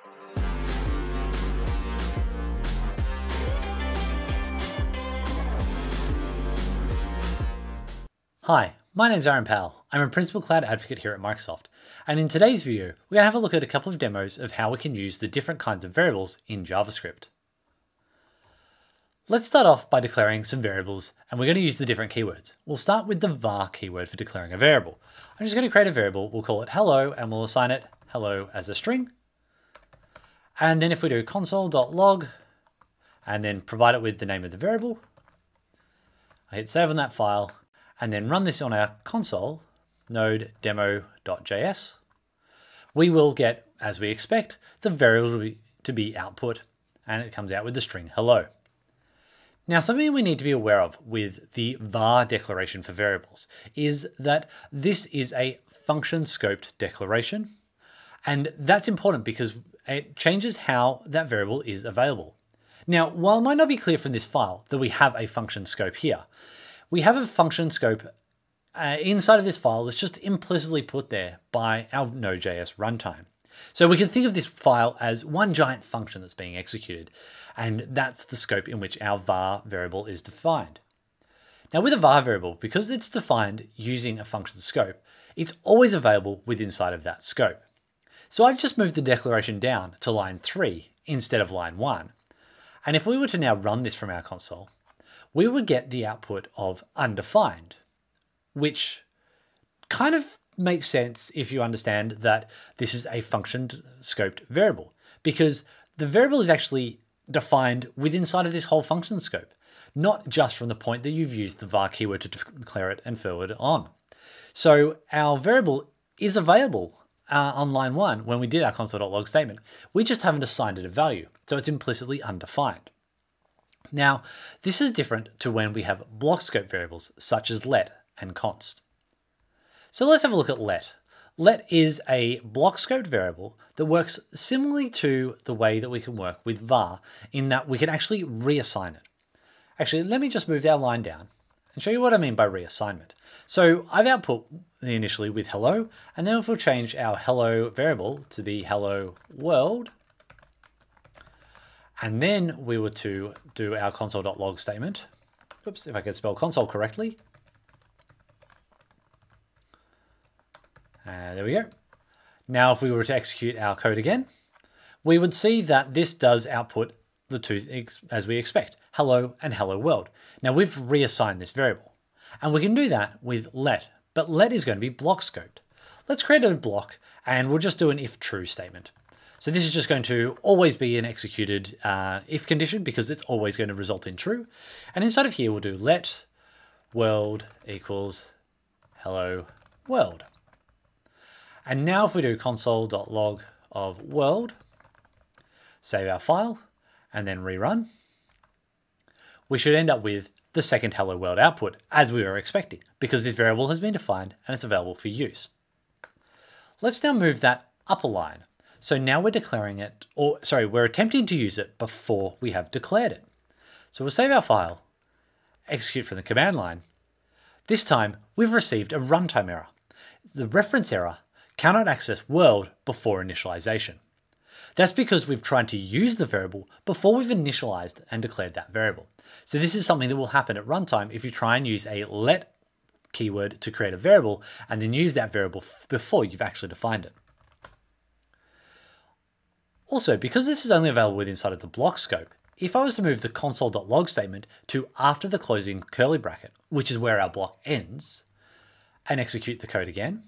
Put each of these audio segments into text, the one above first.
Hi, my name's Aaron Powell. I'm a Principal Cloud Advocate here at Microsoft, and in today's video, we're going to have a look at a couple of demos of how we can use the different kinds of variables in JavaScript. Let's start off by declaring some variables, and we're going to use the different keywords. We'll start with the var keyword for declaring a variable. I'm just going to create a variable, we'll call it hello, and we'll assign it hello as a string. And then if we do console.log, and then provide it with the name of the variable, I hit save on that file, and then run this on our console, node demo.js, we will get, as we expect, the variable to be output, and it comes out with the string hello. Now, something we need to be aware of with the var declaration for variables is that this is a function scoped declaration, and that's important because it changes how that variable is available. Now, while it might not be clear from this file that we have a function scope here, we have a function scope inside of this file that's just implicitly put there by our Node.js runtime. So we can think of this file as one giant function that's being executed, and that's the scope in which our var variable is defined. Now with a var variable, because it's defined using a function scope, it's always available within inside of that scope. So I've just moved the declaration down to line 3 instead of line 1. And if we were to now run this from our console, we would get the output of undefined, which kind of makes sense if you understand that this is a function scoped variable, because the variable is actually defined within inside of this whole function scope, not just from the point that you've used the var keyword to declare it and forward it on. So our variable is available on line 1 when we did our console.log statement. We just haven't assigned it a value, so it's implicitly undefined. Now, this is different to when we have block scope variables such as let and const. So let's have a look at let. Let is a block scoped variable that works similarly to the way that we can work with var, in that we can actually reassign it. Actually, let me just move our line down and show you what I mean by reassignment. So I've output initially with hello, and then if we'll change our hello variable to be hello world, and then we were to do our console.log statement. Oops, if I could spell console correctly. There we go. Now, if we were to execute our code again, we would see that this does output the two as we expect, hello and hello world. Now, we've reassigned this variable, and we can do that with let, but let is going to be block scoped. Let's create a block, and we'll just do an if true statement. So this is just going to always be an executed if condition because it's always going to result in true. And inside of here, we'll do let world equals hello world. And now if we do console.log of world, save our file, and then rerun, we should end up with the second hello world output as we were expecting, because this variable has been defined and it's available for use. Let's now move that up a line. So now we're declaring it, we're attempting to use it before we have declared it. So we'll save our file, execute from the command line. This time we've received a runtime error. The reference error cannot access world before initialization. That's because we've tried to use the variable before we've initialized and declared that variable. So this is something that will happen at runtime if you try and use a let keyword to create a variable and then use that variable before you've actually defined it. Also, because this is only available within inside of the block scope, if I was to move the console.log statement to after the closing curly bracket, which is where our block ends, and execute the code again,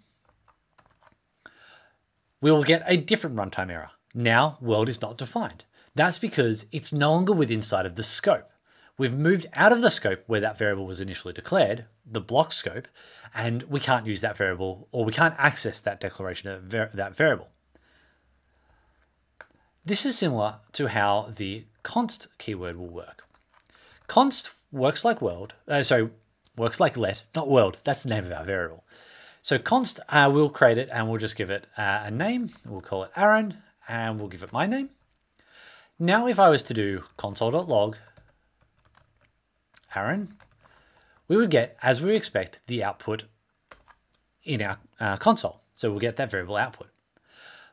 we will get a different runtime error. Now, world is not defined. That's because it's no longer within inside of the scope. We've moved out of the scope where that variable was initially declared, the block scope, and we can't use that variable, or we can't access that declaration of that variable. This is similar to how the const keyword will work. Const works like works like let, not world. That's the name of our variable. So const, we'll create it and we'll just give it a name. We'll call it Aaron and we'll give it my name. Now, if I was to do console.log Aaron, we would get, as we expect, the output in our console. So we'll get that variable output.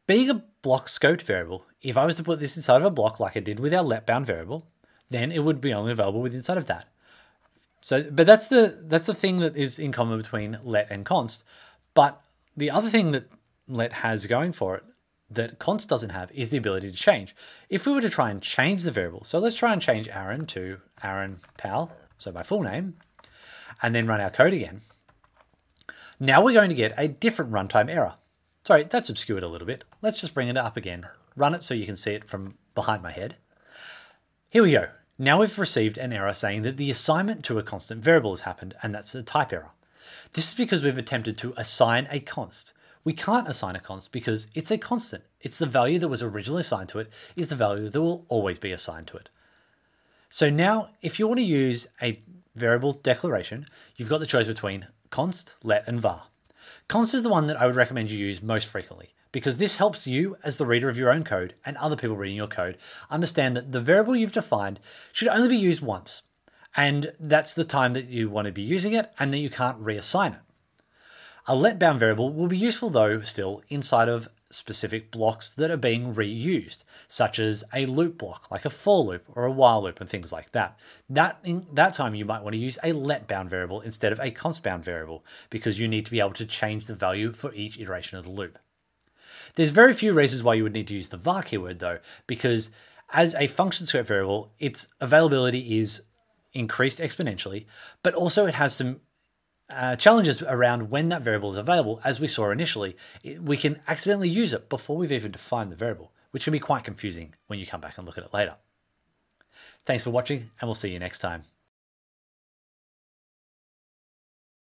Being a block scoped variable, if I was to put this inside of a block like I did with our let-bound variable, then it would be only available with inside of that. So, but that's the thing that is in common between let and const. But the other thing that let has going for it that const doesn't have is the ability to change. If we were to try and change the variable, so let's try and change Aaron to Aaron Powell, so my full name, and then run our code again. Now we're going to get a different runtime error. Sorry, that's obscured a little bit. Let's just bring it up again. Run it so you can see it from behind my head. Here we go. Now we've received an error saying that the assignment to a constant variable has happened, and that's a type error. This is because we've attempted to assign a const. We can't assign a const because it's a constant. It's the value that was originally assigned to it is the value that will always be assigned to it. So now, if you want to use a variable declaration, you've got the choice between const, let, and var. Const is the one that I would recommend you use most frequently because this helps you as the reader of your own code and other people reading your code understand that the variable you've defined should only be used once. And that's the time that you want to be using it and that you can't reassign it. A let-bound variable will be useful though still inside of specific blocks that are being reused, such as a loop block, like a for loop or a while loop and things like that. In that time you might want to use a let-bound variable instead of a const-bound variable because you need to be able to change the value for each iteration of the loop. There's very few reasons why you would need to use the var keyword though, because as a function scope variable, its availability is increased exponentially, but also it has some challenges around when that variable is available. As we saw initially, we can accidentally use it before we've even defined the variable, which can be quite confusing when you come back and look at it later. Thanks for watching, and we'll see you next time.